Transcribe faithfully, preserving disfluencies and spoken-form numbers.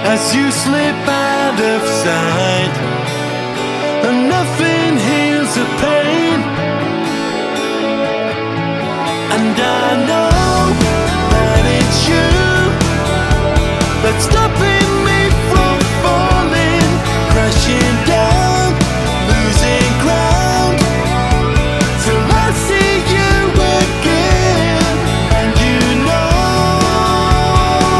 as you slip out of sight, and nothing